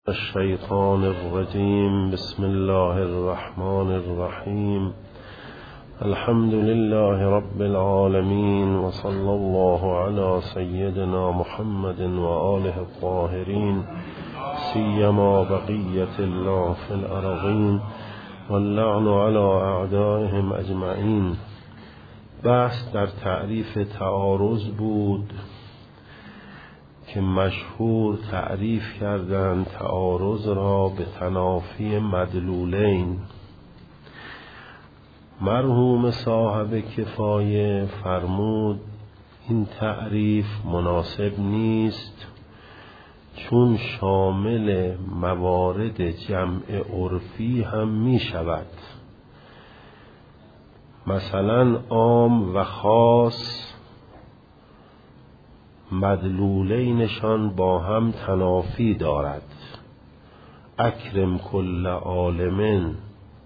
الشیطان الرجیم. بسم الله الرحمن الرحیم. الحمد لله رب العالمین و صلی الله علی سیدنا محمد و آله الطاهرین، سیما بقیة الله فی الارضین واللعن علی اعدائهم اجمعین. بحث در تعریف تعارض بود که مشهور تعریف کردند تعارض را به تنافی مدلولین. مرحوم صاحب کفایه فرمود این تعریف مناسب نیست، چون شامل موارد جمع عرفی هم می شود. مثلا عام و خاص مدلولینشان با هم تنافی دارد. اکرم کل عالم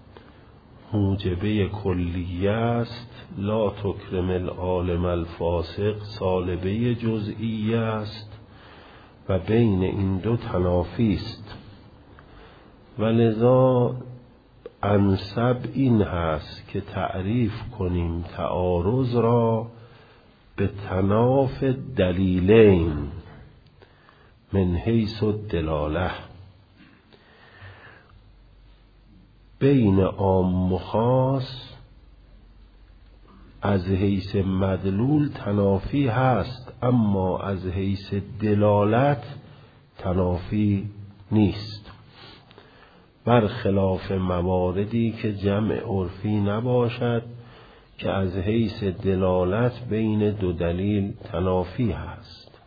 موجبه کلیه است، لا تکرم العالم الفاسق سالبه جزئیه است و بین این دو تنافی است. ولذا انسب این هست که تعریف کنیم تعارض را به تناف دلیلین من حیث الدلاله. بین عام و خاص از حیث مدلول تنافی هست، اما از حیث دلالت تنافی نیست، برخلاف مواردی که جمع عرفی نباشد که از حیث دلالت بین دو دلیل تنافی هست.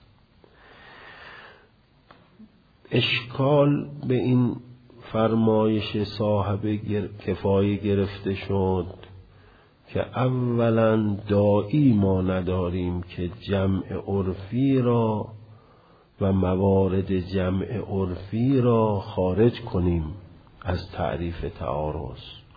اشکال به این فرمایش صاحب کفایه گرفته شد که اولا داعی ما نداریم که جمع عرفی را و موارد جمع عرفی را خارج کنیم از تعریف تعارض،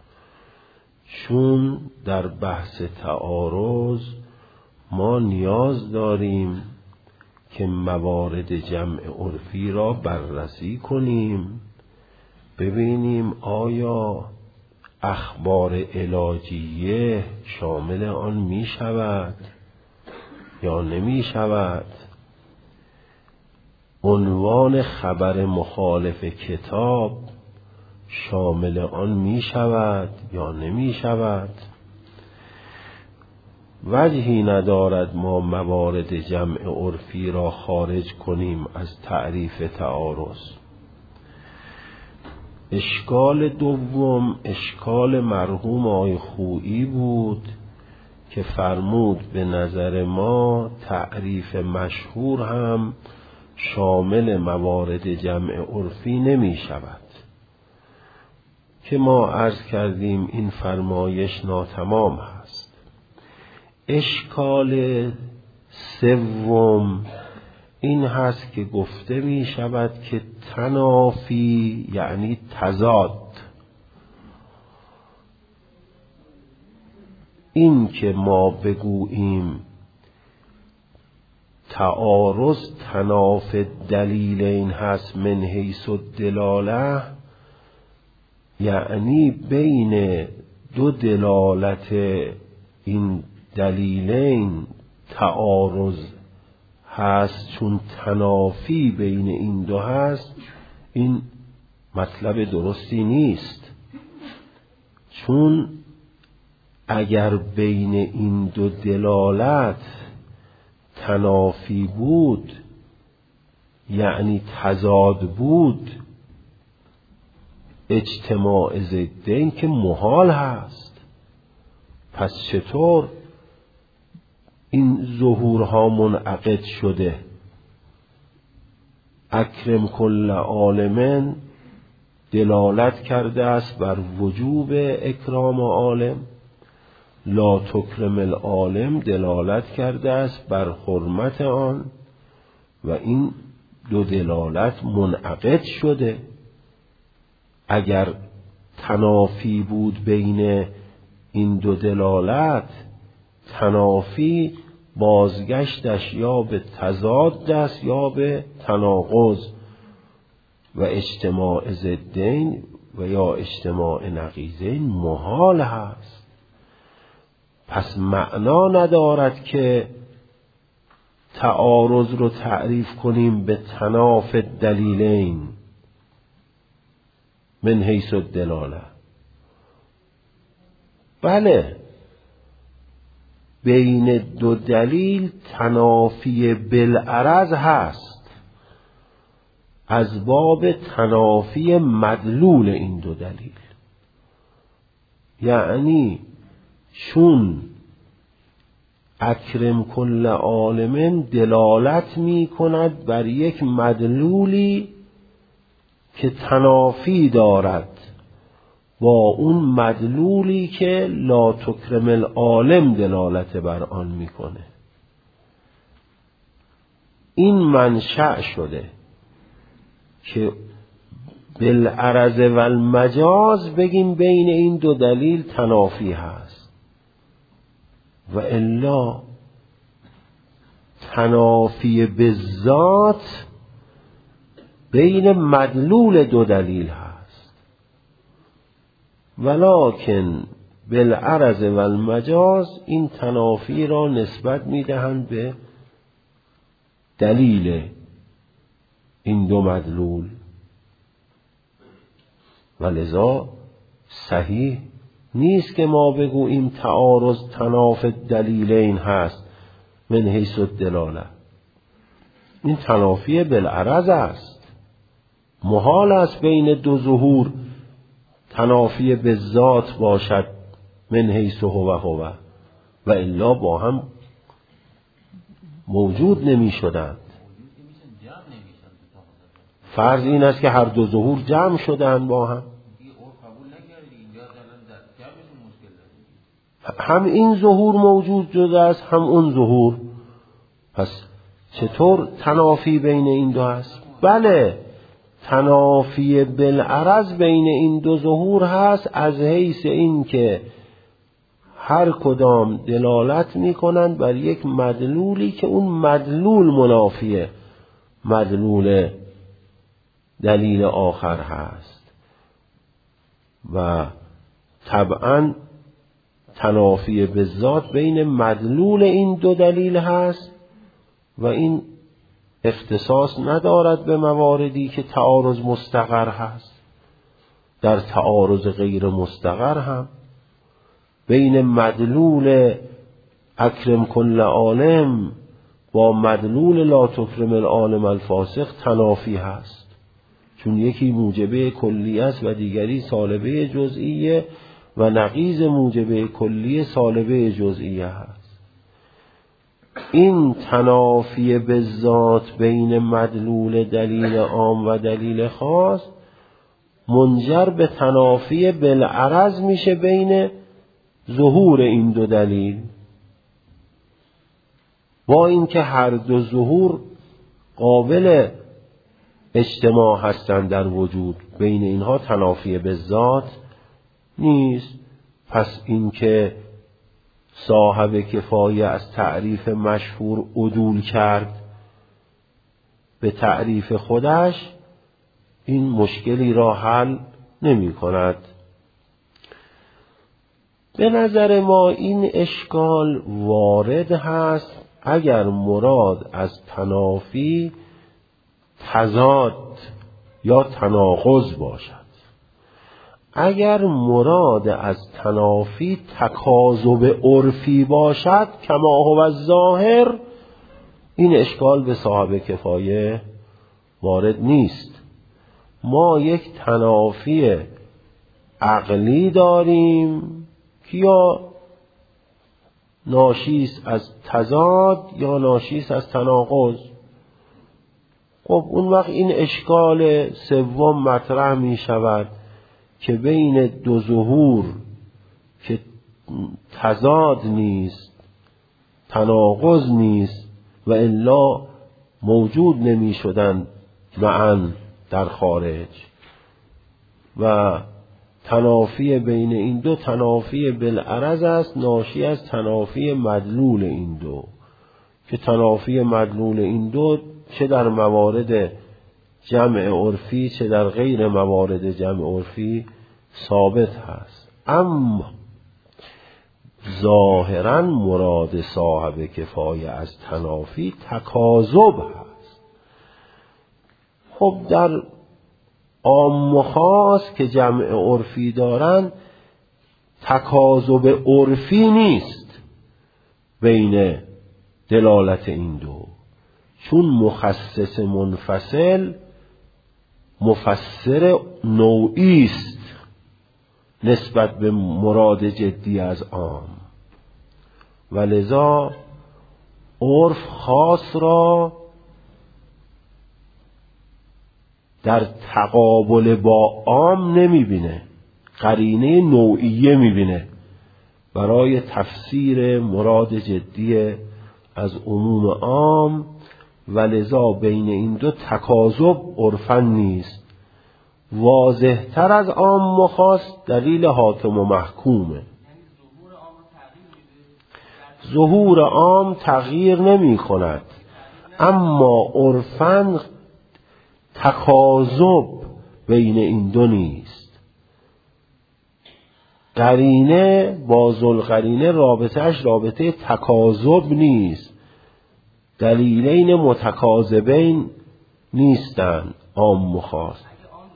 چون در بحث تعارض ما نیاز داریم که موارد جمع عرفی را بررسی کنیم، ببینیم آیا اخبار علاجیه شامل آن می شود یا نمی شود، عنوان خبر مخالف کتاب شامل آن می شود یا نمی شود. وجهی ندارد ما موارد جمع عرفی را خارج کنیم از تعریف تعارض. اشکال دوم اشکال مرحوم آقای خویی بود که فرمود به نظر ما تعریف مشهور هم شامل موارد جمع عرفی نمی شود، که ما عرض کردیم این فرمایش ناتمام هست. اشکال سوم این هست که گفته می شود که تنافی یعنی تضاد. این که ما بگوییم تعارض تناف دلیلین هست من حیث الدلاله، یعنی بین دو دلالت این دلیلین تعارض هست، چون تنافی بین این دو هست. این مطلب درستی نیست، چون اگر بین این دو دلالت تنافی بود یعنی تضاد بود، اجتماع ضدین که محال هست. پس چطور این ظهورها منعقد شده؟ اکرم کل عالم دلالت کرده است بر وجوب اکرام عالم، لا تکرم العالم دلالت کرده است بر حرمت آن، و این دو دلالت منعقد شده. اگر تنافی بود بین این دو دلالت، تنافی بازگشتش یا به تضاد است یا به تناقض. و اجتماع ضدین و یا اجتماع نقیضین محال هست. پس معنا ندارد که تعارض رو تعریف کنیم به تناف دلیلین من حیث الدلاله. بله، بین دو دلیل تنافی بالعرض هست از باب تنافی مدلول این دو دلیل. یعنی چون اکرم کل عالم دلالت می کند بر یک مدلولی که تنافی دارد با اون مدلولی که لا تکرم العالم دلالت بر آن میکنه. این منشأ شده که بالعرض و المجاز بگیم بین این دو دلیل تنافی هست، و الا تنافی بالذات بین مدلول دو دلیل هست. ولکن بالعرض و المجاز این تنافی را نسبت میدهند به دلیل این دو مدلول، ولذا صحیح نیست که ما بگوییم تعارض تناف دلیلین هست من حیث الدلاله. این تنافی بالعرض است. محال است بین دو ظهور تنافی بالذات باشد من حیث هو و الا با هم موجود نمی شدند. فرض این است که هر دو ظهور جمع شدند با هم. هم این ظهور موجود شده است هم اون ظهور. پس چطور تنافی بین این دو است؟ بله، تنافی بالعرض بین این دو ظهور هست از حیث این که هر کدام دلالت می کنند بر یک مدلولی که اون مدلول منافیه مدلول دلیل آخر هست، و طبعا تنافی بالذات بین مدلول این دو دلیل هست و این اختصاص ندارد به مواردی که تعارض مستقر هست. در تعارض غیر مستقر هم بین مدلول اکرم کل عالم با مدلول لا تکرم العالم الفاسق تنافی هست، چون یکی موجبه کلی است و دیگری سالبه جزئیه و نقیض موجبه کلی سالبه جزئیه هست. این تنافی بالذات بین مدلول دلیل عام و دلیل خاص منجر به تنافی بالعرض میشه بین ظهور این دو دلیل، با اینکه هر دو ظهور قابل اجتماع هستند در وجود، بین اینها تنافی بالذات نیست. پس اینکه صاحب کفایه از تعریف مشهور عدول کرد به تعریف خودش، این مشکلی را حل نمی کند. به نظر ما این اشکال وارد هست اگر مراد از تنافی تضاد یا تناقض باشد. اگر مراد از تنافی تکاذب عرفی باشد کما هو الظاهر، این اشکال به صاحب کفایه وارد نیست. ما یک تنافی عقلی داریم که یا ناشیست از تضاد یا ناشیست از تناقض. خب اون وقت این اشکال سوم مطرح می شود که بین دو ظهور که تضاد نیست تناقض نیست و الا موجود نمی شدن معاً در خارج، و تنافی بین این دو تنافی بالعرض است ناشی از تنافی مدلول این دو، که تنافی مدلول این دو چه در موارد جمع عرفی چه در غیر موارد جمع عرفی ثابت هست. اما ظاهراً مراد صاحب کفایه از تنافی تکاذب هست. خب در عام و خاص که جمع عرفی دارن تکاذب عرفی نیست بین دلالت این دو، چون مخصص منفصل مفسر نوعی است نسبت به مراد جدی از عام، ولذا عرف خاص را در تقابل با عام نمیبینه، قرینه نوعیه میبینه برای تفسیر مراد جدی از عموم عام، ولذا بین این دو تکاذب عرفاً نیست. واضح تر از عام و خاص دلیل حاکم و محکومه. ظهور عام تغییر نمی کند، اما عرفاً تکاذب بین این دو نیست. قرینه با ذوالقرینه رابطهش رابطه تکاذب نیست، دلیلین متکاذبین نیستند عام و خاص.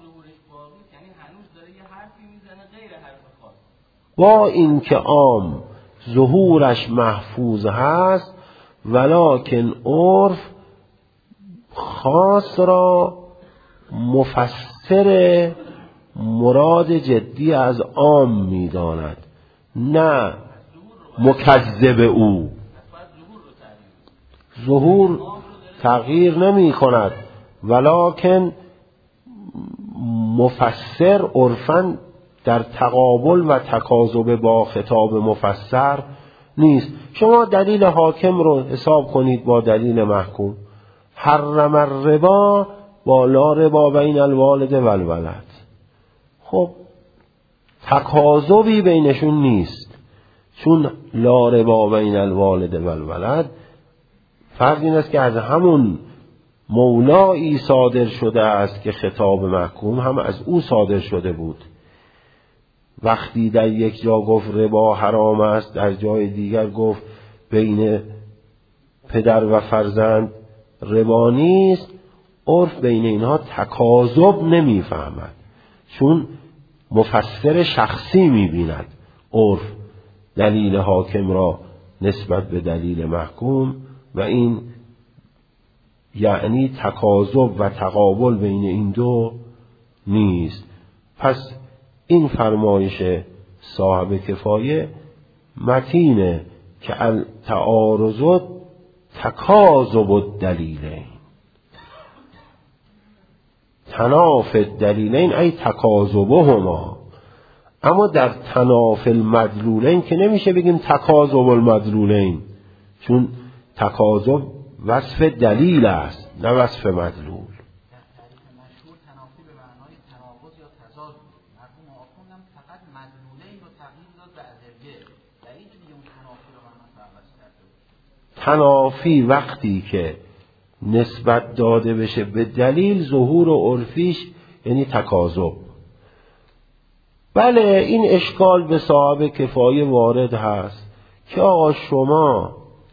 با اینکه عام ظهورش محفوظ هست، ولکن عرف خاص را مفسر مراد جدی از عام می‌داند، نه مکذب او. ظهور تغییر نمی کند، ولکن مفسر عرفاً در تقابل و تکاذب با خطاب مفسر نیست. شما دلیل حاکم رو حساب کنید با دلیل محکوم. حرم الربا با لا ربا بین الوالد و الولد. خب تکاذبی بینشون نیست، چون لا ربا بین الوالد و الولد فرض این است که از همون مولایی صادر شده است که خطاب محکوم هم از او صادر شده بود. وقتی در یک جا گفت ربا حرام است، در جای دیگر گفت بین پدر و فرزند ربا نیست، عرف بین اینها تکاذب نمیفهمد، چون مفسر شخصی میبیند عرف دلیل حاکم را نسبت به دلیل محکوم، و این یعنی تکاذب و تقابل بین این دو نیست. پس این فرمایش صاحب کفایه متینه که التعارض تکاذب الدلیلین، تناف الدلیلین ای تکاذبهما. اما در تناف المدلولین که نمیشه بگیم تکاذب المدلولین، چون تکاذب وصف دلیل است نه وصف مدلول. تنافی وقتی که نسبت داده بشه به دلیل، ظهور و عرفیش یعنی تکاذب. بله این اشکال به صاحب کفایه وارد هست که آقا شما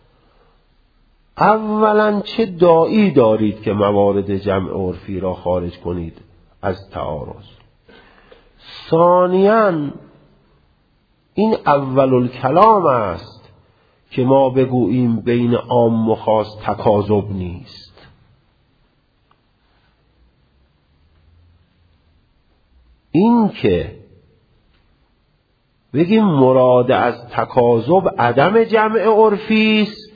اولا چه داعی دارید که موارد جمع عرفی را خارج کنید از تعارض؟ ثانیاً این اول الکلام است که ما بگوییم بین عام و خاص تکاذب نیست. این که بگیم مراد از تکاذب عدم جمع عرفی است،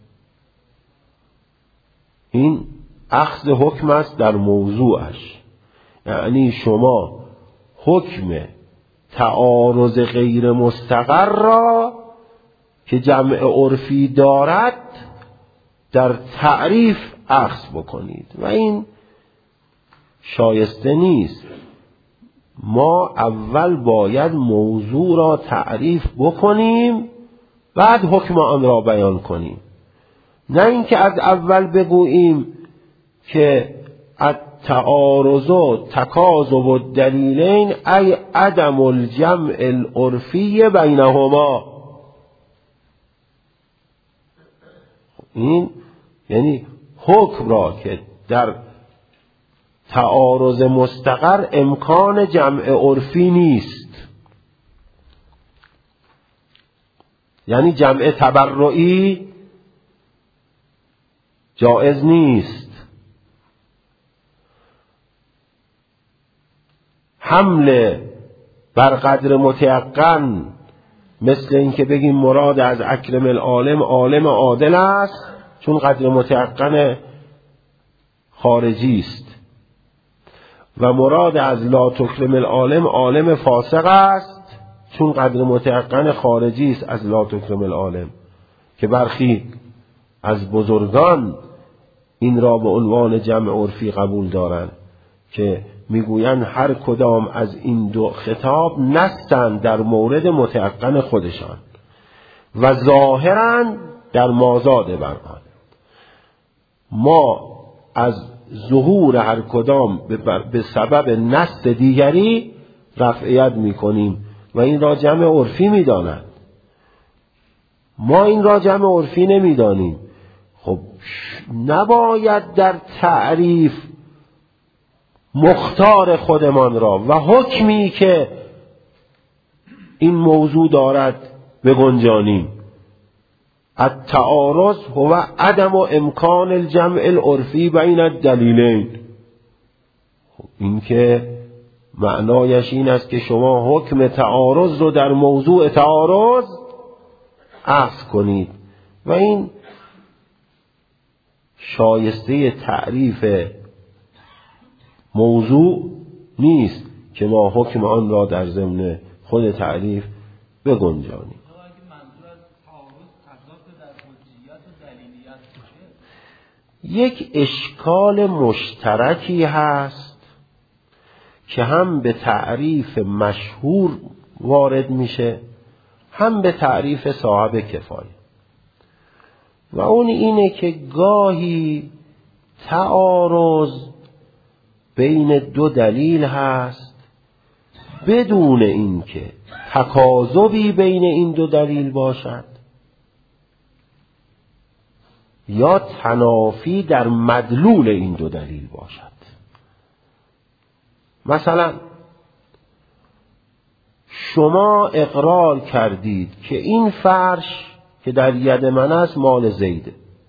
این اخذ حکم است در موضوعش. یعنی شما حکم تعارض غیر مستقر را که جمع عرفی دارد در تعریف اخذ بکنید و این شایسته نیست. ما اول باید موضوع را تعریف بکنیم بعد حکم آن را بیان کنیم، نه اینکه از اول بگوییم که التعارض تکاذب الدلیلین ای عدم الجمع العرفی بینهما. این یعنی حکم را که در تعارض مستقر امکان جمع عرفی نیست، یعنی جمع تبرعی جائز نیست، حمل بر قدر متیقن مثل این که بگیم مراد از اکرم العالم عالم عادل است چون قدر متیقن خارجی است، و مراد از لا تکرم العالم عالم فاسق است چون قدر متیقن خارجی است از لا تکرم العالم، که برخی از بزرگان این را به عنوان جمع عرفی قبول دارند که میگویند هر کدام از این دو خطاب نستند در مورد متیقن خودشان و ظاهرا در مازاد بر آن. ما از ظهور هر کدام به سبب نص دیگری رفعیت میکنیم و این را جمع عرفی میدانند، ما این را جمع عرفی نمیدانیم. خب نباید در تعریف مختار خودمان را و حکمی که این موضوع دارد بگنجانیم. التعارض هو عدم امکان الجمع العرفی بین الدلیلین. این که معنایش این است که شما حکم تعارض رو در موضوع تعارض اخذ کنید و این شایسته تعریف موضوع نیست که ما حکم آن را در ضمن خود تعریف بگنجانیم. یک اشکال مشترکی هست که هم به تعریف مشهور وارد میشه هم به تعریف صاحب کفایه، و اون اینه که گاهی تعارض بین دو دلیل هست بدون اینکه تکاذبی بین این دو دلیل باشد یا تنافی در مدلول این دو دلیل باشد. مثلا شما اقرار کردید که این فرش که در ید من است مال زیده،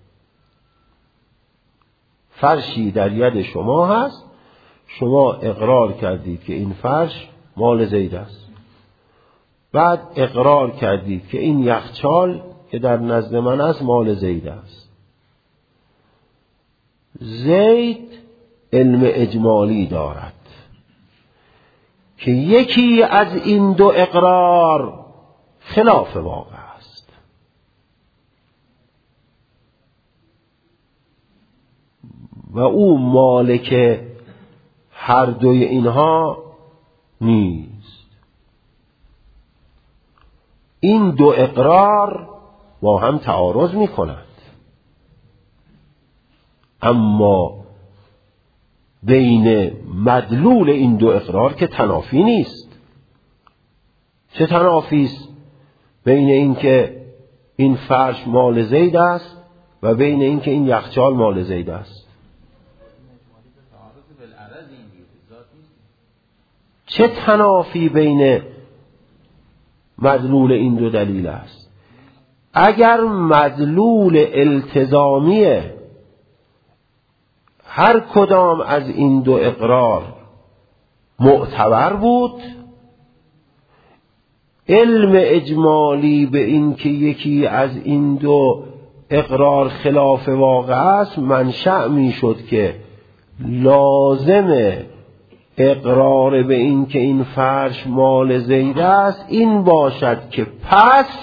فرشی در ید شما هست، شما اقرار کردید که این فرش مال زید است، بعد اقرار کردید که این یخچال که در نزد من است مال زید است. زید علم اجمالی دارد که یکی از این دو اقرار خلاف واقع است و او مالک هر دوی اینها نیست. این دو اقرار با هم تعارض می کنند، اما بین مدلول این دو اقرار که تنافی نیست. چه تنافی است بین این که این فرش مال زید است و بین این که این یخچال مال زید است؟ چه تنافی بین مدلول این دو دلیل است؟ اگر مدلول التزامی هر کدام از این دو اقرار معتبر بود، علم اجمالی به این که یکی از این دو اقرار خلاف واقع است منشأ می شد که لازم اقرار به این که این فرش مال زید است این باشد که پس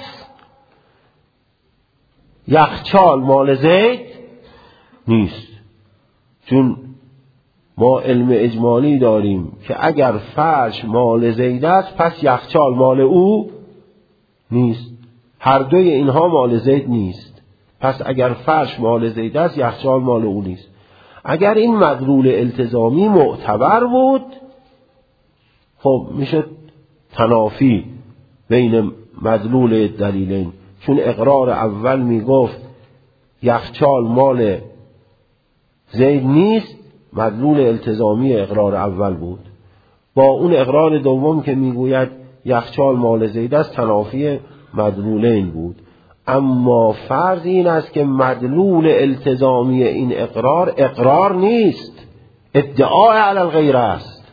یخچال مال زید نیست، چون ما علم اجمالی داریم که اگر فرش مال زید است پس یخچال مال او نیست. هر دوی اینها مال زید نیست، پس اگر فرش مال زید است یخچال مال او نیست. اگر این مدلول التزامی معتبر بود خب میشه تنافی بین مدلول دلیلین، چون اقرار اول میگفت یخچال مال زید نیست، مدلول التزامی اقرار اول بود، با اون اقرار دوم که میگوید یخچال مال زید است تنافی مدلولین بود. اما فرض این است که مدلول التزامی این اقرار نیست، ادعای علی الغیر است.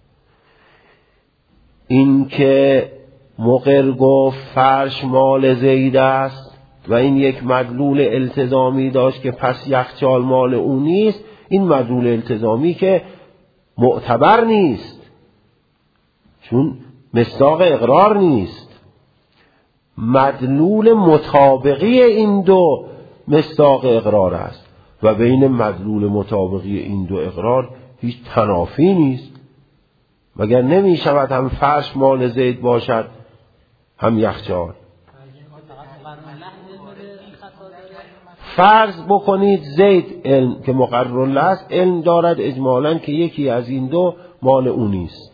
این که مقر گفت فرش مال زید است و این یک مدلول التزامی داشت که پس یخچال مال او نیست، این مدلول التزامی که معتبر نیست، چون مصداق اقرار نیست. مدلول مطابقی این دو مصداق اقرار است و بین مدلول مطابقی این دو اقرار هیچ تنافی نیست، مگر نمی شود هم فرش مال زید باشد هم یخچال. فرض بکنید زید علم که مقرر له است علم دارد اجمالاً که یکی از این دو مال او نیست.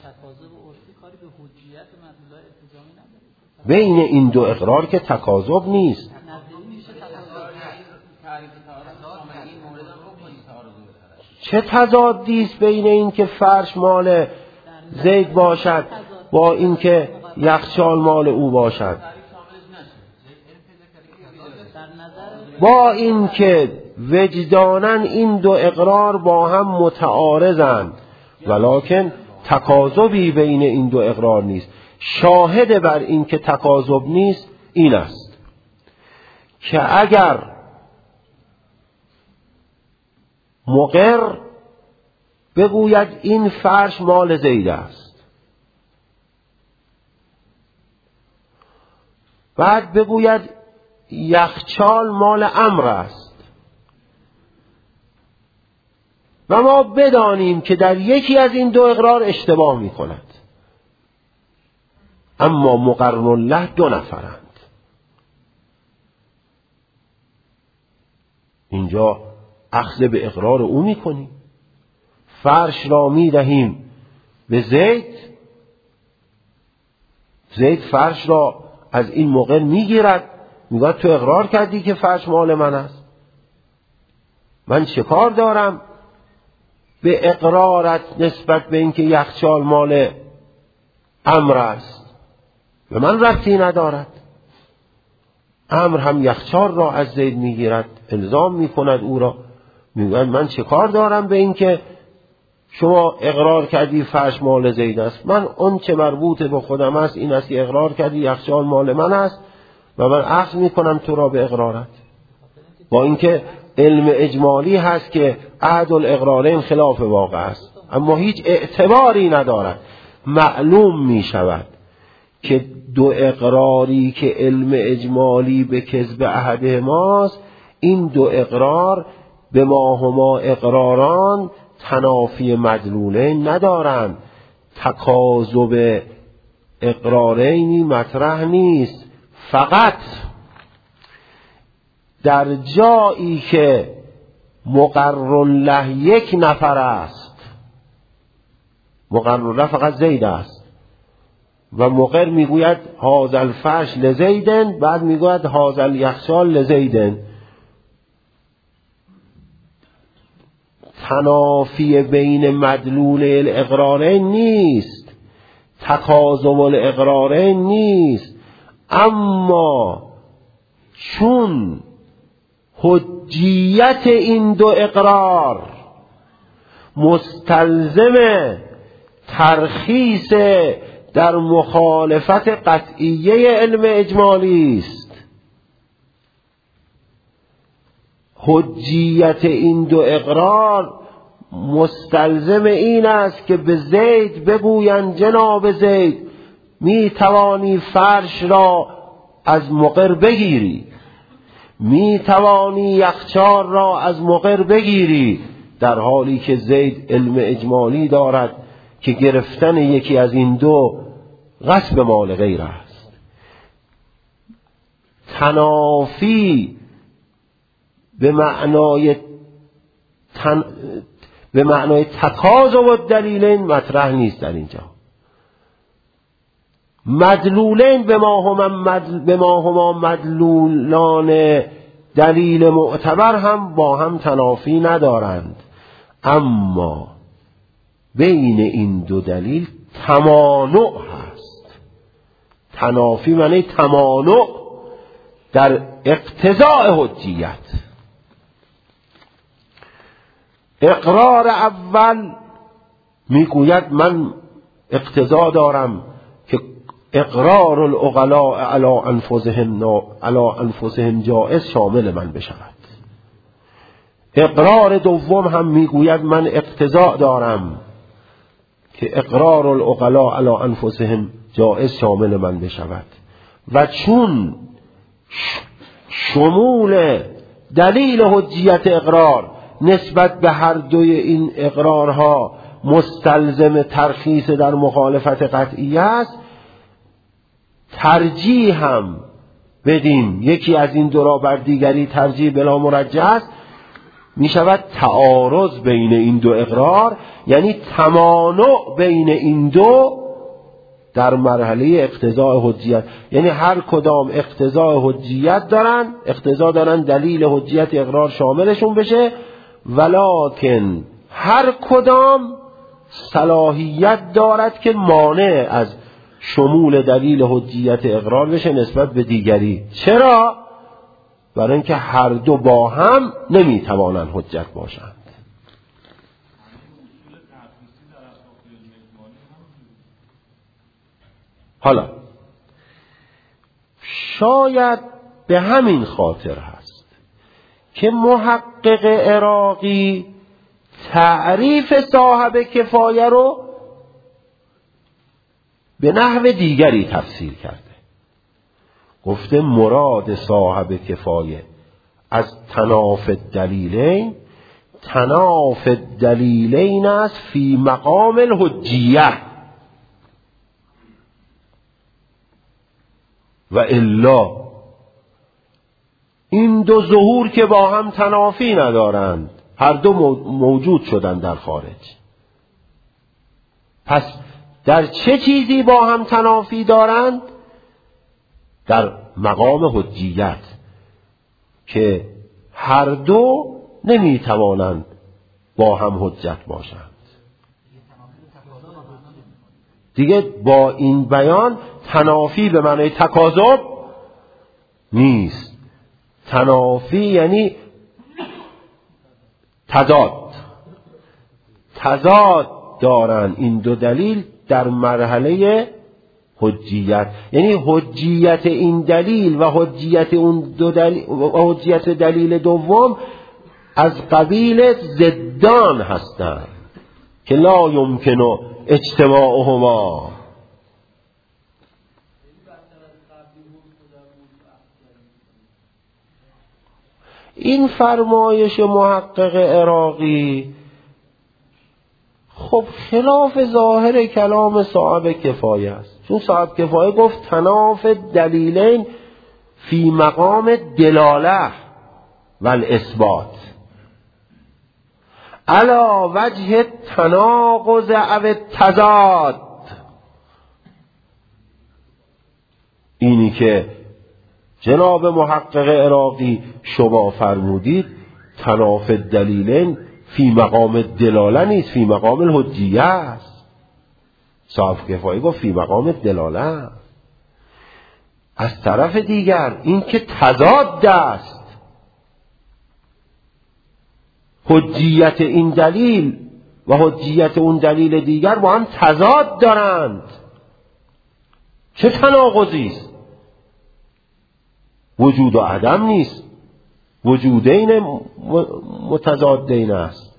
بین این دو اقرار که تکاذب نیست. چه تضادی است بین این که فرش مال زید باشد با این که یخچال مال او باشد؟ با این که وجداناً این دو اقرار با هم متعارضند ولکن تکاذبی بین این دو اقرار نیست. شاهد بر این که تکاذب نیست این است که اگر مقر بگوید این فرش مال زید است، بعد بگوید یخچال مال عمرو است و ما بدانیم که در یکی از این دو اقرار اشتباه می کند، اما مقرن له دو نفرند، اینجا اخذ به اقرار او می کنیم، فرش را می دهیم به زید، زید فرش را از این مقر می گیرد، میگه تو اقرار کردی که فرش مال من است، من چه کار دارم به اقرارت نسبت به اینکه یخچال مال عمرو است؟ به من ربطی ندارد. عمرو هم یخچال را از زید میگیرد، الزام میکند او را، میگه من چه کار دارم به اینکه شما اقرار کردی فرش مال زید است، من اون چه مربوط به خودم است این است که اقرار کردی یخچال مال من است و من اخذ میکنم تو را به اقرارت. با اینکه علم اجمالی هست که عهد الاقرارین خلاف واقع است، اما هیچ اعتباری ندارد. معلوم می شود که دو اقراری که علم اجمالی به کذب عهد ماست، این دو اقرار به ما هما اقراران تنافی مدلولین ندارند. تکاذب اقرارینی مطرح نیست، فقط در جایی که مقرر له یک نفر است، مقرر له فقط زید است و مقر میگوید هذا الفرش لزیدن، بعد میگوید هذا الیخشال لزیدن، تنافی بین مدلول الاقرارین نیست، تکاذب الاقرارین نیست. اما چون حجیت این دو اقرار مستلزم ترخیص در مخالفت قطعیه علم اجمالی است، حجیت این دو اقرار مستلزم این است که به زید بگویند جناب زید می توانی فرش را از مقر بگیری، می توانی یخچال را از مقر بگیری، در حالی که زید علم اجمالی دارد که گرفتن یکی از این دو غصب مال غیر است. تنافی به معنای به معنای تقاضا و دلیلین مطرح نیست در اینجا. مدلولین به ما هما مدلولان دلیل معتبر هم با هم تنافی ندارند، اما بین این دو دلیل تمانع هست. تنافی معنی تمانع در اقتضاء حجیت. اقرار اول میگوید من اقتضا دارم که اقرار العقلاء علی انفسهم جائز شامل من بشود. اقرار دوم هم میگوید من اقتضا دارم که اقرار العقلاء علی انفسهم جائز شامل من بشود. و چون شمول دلیل حجیت اقرار نسبت به هر دوی این اقرارها مستلزم ترخیص در مخالفت قطعی است، ترجیح هم بدیم یکی از این دو را بر دیگری ترجیح بلا مرجح است، می شود تعارض بین این دو اقرار، یعنی تمانع بین این دو در مرحله اقتضاء حجیت. یعنی هر کدام اقتضاء حجیت دارن، اقتضا دارن دلیل حجیت اقرار شاملشون بشه، ولکن هر کدام صلاحیت دارد که مانع از شمول دلیل حجیت اقرار بشه نسبت به دیگری. چرا؟ برای اینکه هر دو با هم نمیتوانند حجت باشند. حالا شاید به همین خاطر هست که محقق عراقی تعریف صاحب کفایه رو به نحو دیگری تفسیر کرده. گفته مراد صاحب کفایه از تناف الدلیلین، تناف الدلیلین است فی مقام الحجیه، و الا این دو ظهور که با هم تنافی ندارند، هر دو موجود شدند در خارج. پس در چه چیزی با هم تنافی دارند؟ در مقام حجیت که هر دو نمیتوانند با هم حجت باشند. دیگه با این بیان تنافی به معنی تکاذب نیست. تنافی یعنی تضاد دارن این دو دلیل در مرحله حجیت. یعنی حجیت این دلیل و حجیت اون دو دلیل و حجیت دلیل دوم از قبیل ضدان هستند که لا یمکن اجتماعهما. این فرمایش محقق عراقی خب خلاف ظاهر کلام صاحب کفایه است، چون صاحب کفایه گفت تناف دلیلین فی مقام دلاله و الاثبات علی وجه تناقض او تضاد. اینی که جناب محقق عراقی شما فرمودید تناف دلیلین فی مقام دلاله نیست، فی مقام الحجیه است. صاحب کفایه گفت فی مقام دلاله. از طرف دیگر این که تضاد است، حجیت این دلیل و حجیت اون دلیل دیگر با هم تضاد دارند. چه تناقضی است؟ وجود و عدم نیست، وجودین متضادین است.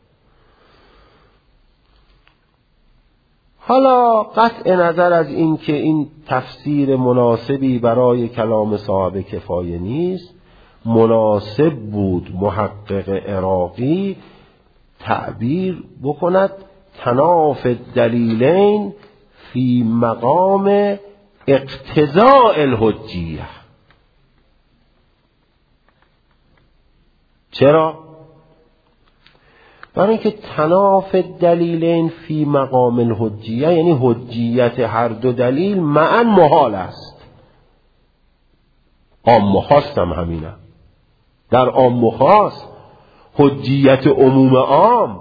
حالا قطع نظر از این که این تفسیر مناسبی برای کلام صاحب کفایه نیست، مناسب بود محقق عراقی تعبیر بکند تناف الدلیلین فی مقام اقتضاء الحجیه. چرا؟ برای اینکه تناف دلیلین فی مقام الحجیه، یعنی حجیت هر دو دلیل معاً محال است. عام و خاص هم همینه. در عام و خاص حجیت عموم عام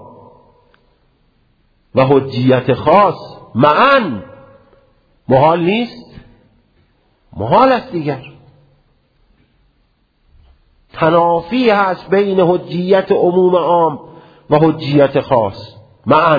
و حجیت خاص معاً محال نیست، محال است دیگر. تنافی هست بین حجیت عموم عام و حجیت خاص معاً.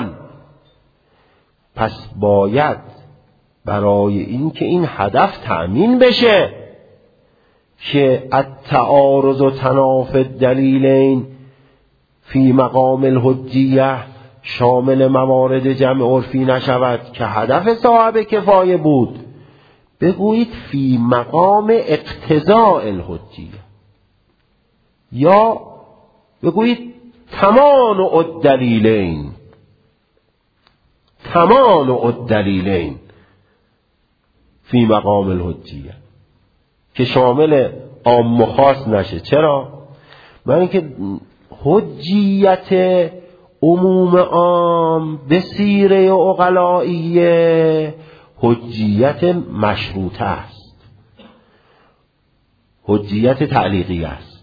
پس باید برای این که این هدف تأمین بشه که التعارض و تناف الدلیلین فی مقام الحجیه شامل موارد جمع عرفی نشود که هدف صاحب کفایه بود، بگویید فی مقام اقتضاء الحجیه، یا بگویید تمانع الدلیلین، تمانع الدلیلین فی مقام الحجیه، که شامل عام و خاص نشه. چرا؟ برای اینکه حجیت عموم عام به سیره عقلائیه حجیت مشروطه است، حجیت تعلیقی است.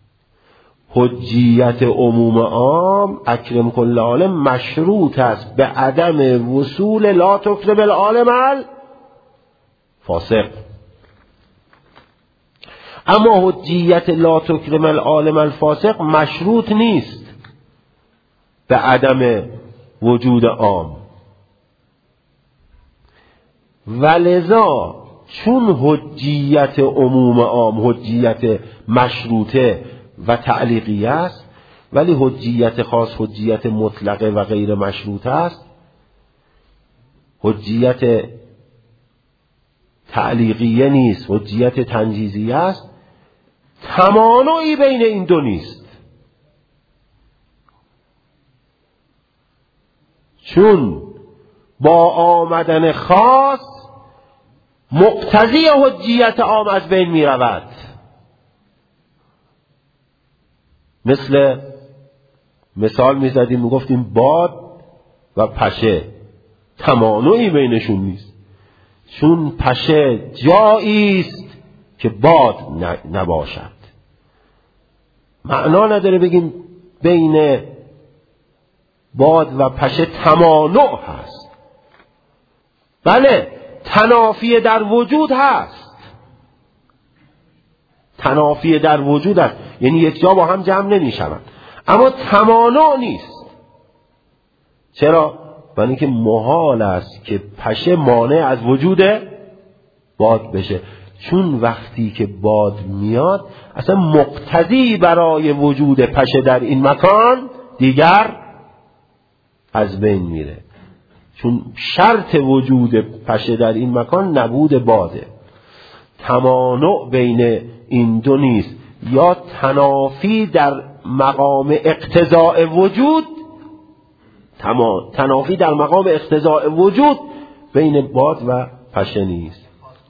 حجیت عموم عام اکرم کل عالم مشروط است به عدم وصول لا تکرم العالم الفاسق. اما حجیت لا تکرم العالم الفاسق مشروط نیست به عدم وجود عام. ولذا چون حجیت عموم عام حجیت مشروطه و تعلیقی است، ولی حجیت خاص حجیت مطلقه و غیر مشروطه است، حجیت تعلیقیه نیست، حجیت تنجیزیه است، تمانعی بین این دو نیست. چون با آمدن خاص مقتضی حجیت عام از بین می رود. مثال می زدیم، می گفتیم باد و پشه تمانعی بینشون نیست، چون پشه جایی است که باد نباشد. معنا نداره بگیم بین باد و پشه تمانع هست. بله، تنافی در وجود هست، تنافی در وجود هست، یعنی یک جا با هم جمع نمی شوند، اما تمانع نیست. چرا؟ برای اینکه محال است که پشه مانع از وجود باد بشه، چون وقتی که باد میاد اصلا مقتضی برای وجود پشه در این مکان دیگر از بین میره، چون شرط وجود پشه در این مکان نبود باده. تمانع بین این دو نیست، یا تنافی در مقام اقتضاء وجود، تنافی در مقام اقتضاء وجود بین باد و پشه نیست.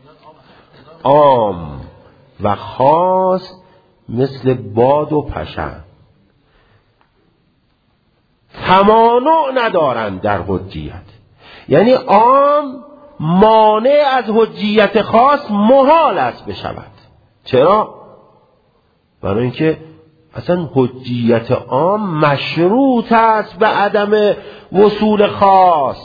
عام و خاص مثل باد و پشه تمانع ندارند در حجیت، یعنی عام مانع از حجیت خاص محال است بشود. چرا؟ برای اینکه اصلا حجیت عام مشروط است به عدم وصول خاص.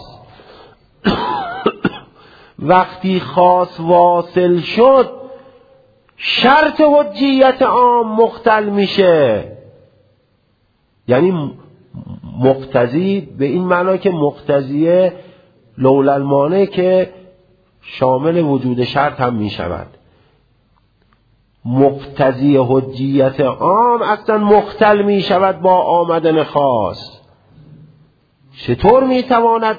وقتی خاص واصل شد شرط حجیت عام مختل میشه، یعنی مقتضی به این معنی که مقتضیه لولا المانع که شامل وجود شرط هم می شود. مقتضی حجیت عام اصلا مختل می شود با آمدن خاص. چطور می تواند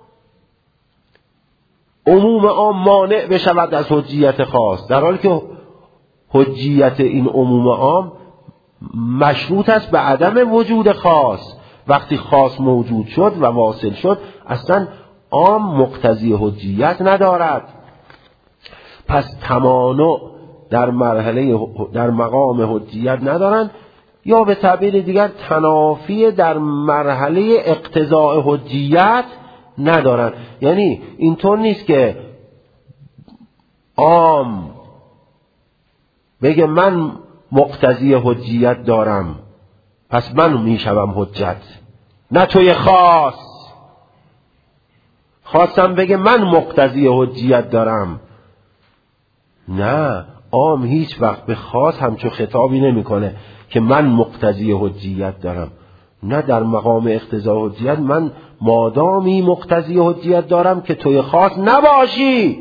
عموم عام مانع بشود از حجیت خاص، در حالی که حجیت این عموم عام مشروط است به عدم وجود خاص؟ وقتی خاص موجود شد و واصل شد اصلا عام مقتضی حجیت ندارد. پس تمانع در مقام حجیت ندارند، یا به تعبیر دیگر تنافی در مرحله اقتضاء حجیت ندارن. یعنی اینطور نیست که عام بگه من مقتضی حجیت دارم پس من میشوم حجت، نه توی خاصم بگه من مقتضی حجیت دارم. نه، عام هیچ وقت به خاص همچون خطابی نمیکنه که من مقتضی حجیت دارم. نه، در مقام اقتضاء حجیت من مادامی مقتضی حجیت دارم که توی خاص نباشی.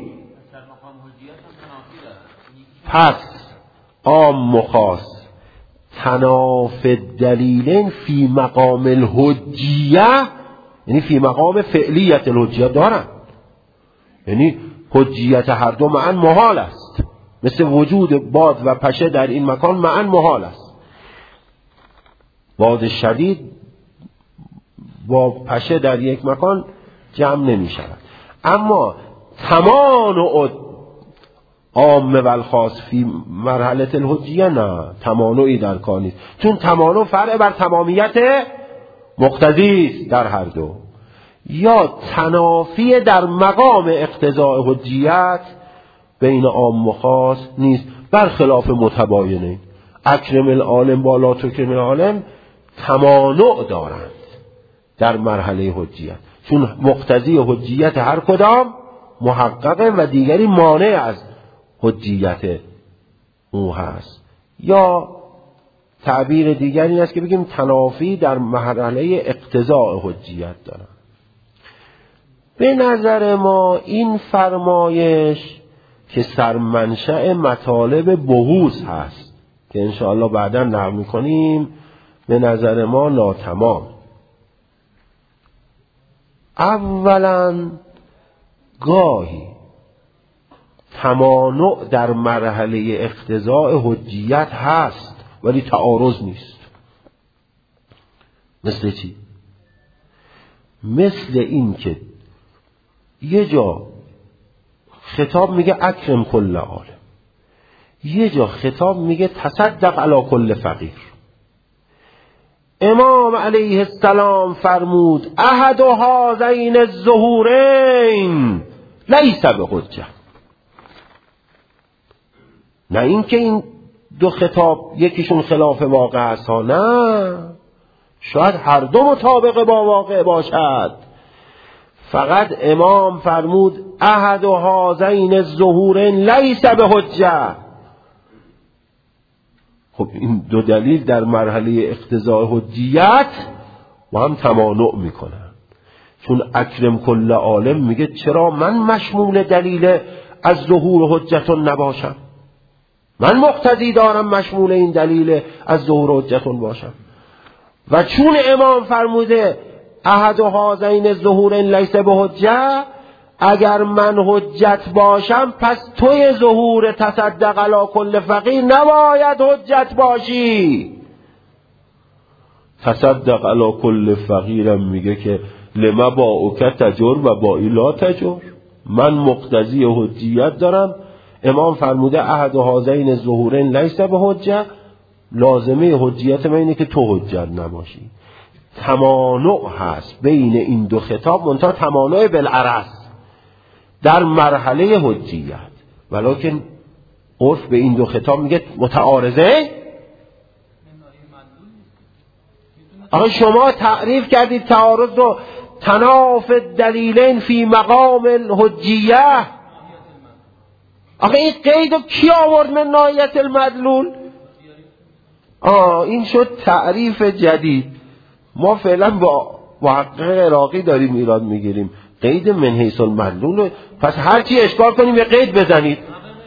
پس عام و خاص تناف دلیلین فی مقام الحجیه، یعنی فی مقام فعلیت الحجیه دارن. یعنی حجیت هر دو معا محال است، مثل وجود باد و پشه در این مکان معا محال است. باد شدید با پشه در یک مکان جمع نمی شود. اما تمانع عام و الخاص فی مرحله الحجیه نه، تمانعی در کار نیست، چون تمانع فرع بر تمامیت مقتضی است در هر دو. یا تنافی در مقام اقتضاء حجیت بین عام و خاص نیست، برخلاف متباینین. اکرم العالم با لا تکرم العالم تمانع دارند در مرحله حجیت، چون مقتضی حجیت هر کدام محققه و دیگری مانع از حجیت او هست. یا تعبیر دیگری است که بگیم تنافی در مرحله اقتضاء حجیت دارند. به نظر ما این فرمایش که سرمنشأ مطالب بحوث هست که انشاءالله بعدا نقل می‌کنیم، به نظر ما ناتمام. اولا گاهی تمانع در مرحله اقتضاء حجیت هست ولی تعارض نیست. مثل چی؟ مثل این که یه جا خطاب میگه اکرم کل عالم، یه جا خطاب میگه تصدق علی کل فقیر. امام علیه السلام فرمود احد هذین الظهورین لیس بحجه. نه اینکه این دو خطاب یکیشون خلاف واقع است ها، نه، شاید هر دو مطابق با واقع باشد. فقط امام فرمود احد هذین الظهورین لیس بحجه. خب این دو دلیل در مرحله اقتضاء حجیت با هم تمانع میکنن، چون اکرم کل عالم میگه چرا من مشمول دلیل از ظهور حجتون نباشم؟ من مقتضی دارم مشمول این دلیل از ظهور حجتون باشم. و چون امام فرموده احد هذین الظهورین لیس بحجه، اگر من حجت باشم پس توی ظهور تصدق علی کل فقیر نباید حجت باشی. تصدق علی کل فقیرم میگه که لما با اوکت تجر و با ایلا تجر، من مقتضی حجیت دارم. امام فرموده احد هذین الظهورین لیس بحجه، لازمه حجیت من اینه که تو حجت نباشی. تمانع هست بین این دو خطاب، منتها تمانع بالعرض در مرحله حجیت، ولکن عرف به این دو خطاب میگه متعارضه. آقا شما تعریف کردید تعارض رو، تناف دلیلین فی مقام الحجیه. آقا این قید رو کی آورد من ناحیت المدلول؟ این شد تعریف جدید. ما فعلا با محقق عراقی داریم ایراد میگیریم، قید من حیث المدلول. پس هر چی اشکال کنیم به قید بزنید.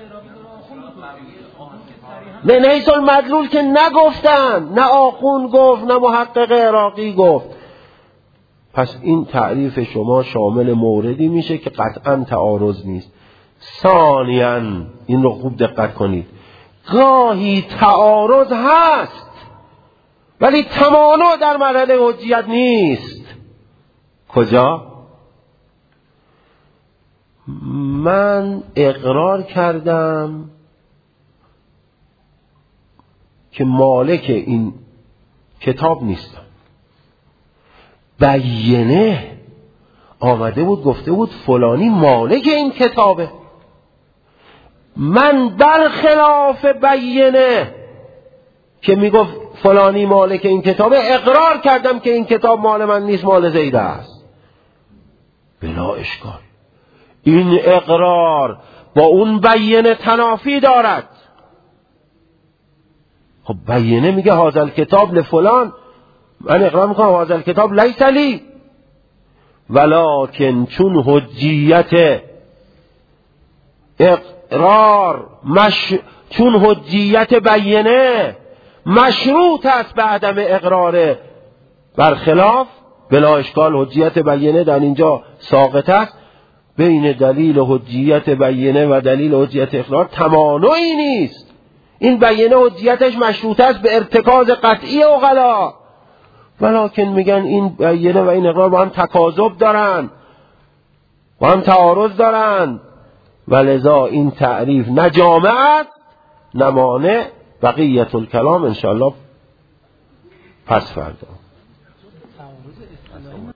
من حیث المدلول که نگفتن، نه آخون گفت نه محقق عراقی گفت. پس این تعریف شما شامل موردی میشه که قطعا تعارض نیست. ثانیاً این رو خوب دقت کنید، گاهی تعارض هست ولی تمانع در مرحله حجیت نیست. کجا؟ من اقرار کردم که مالک این کتاب نیستم. بینه آمده بود گفته بود فلانی مالک این کتابه. من برخلاف بینه که میگفت فلانی مالک این کتابه اقرار کردم که این کتاب مال من نیست، مال زید است. بلا اشکال. این اقرار با اون بینه تنافی دارد. خب بینه میگه هذا الکتاب لفلان، من اقرار میکنم هذا الکتاب لیس لی، ولکن چون حجیت اقرار چون حجیت بینه مشروط است به عدم اقرار برخلاف، بلا اشکال حجیت بینه در اینجا ساقط است. بین دلیل حجیت بینه و دلیل حجیت اقرار تمانعی نیست. این بینه حجیتش مشروط است به ارتکاز قطعی عقلا، ولکن میگن این بینه و این اقرار با هم تکاذب دارن، با هم تعارض دارن، ولذا این تعریف نه جامع است نه مانع. بقیت الکلام انشاءالله پس فردا.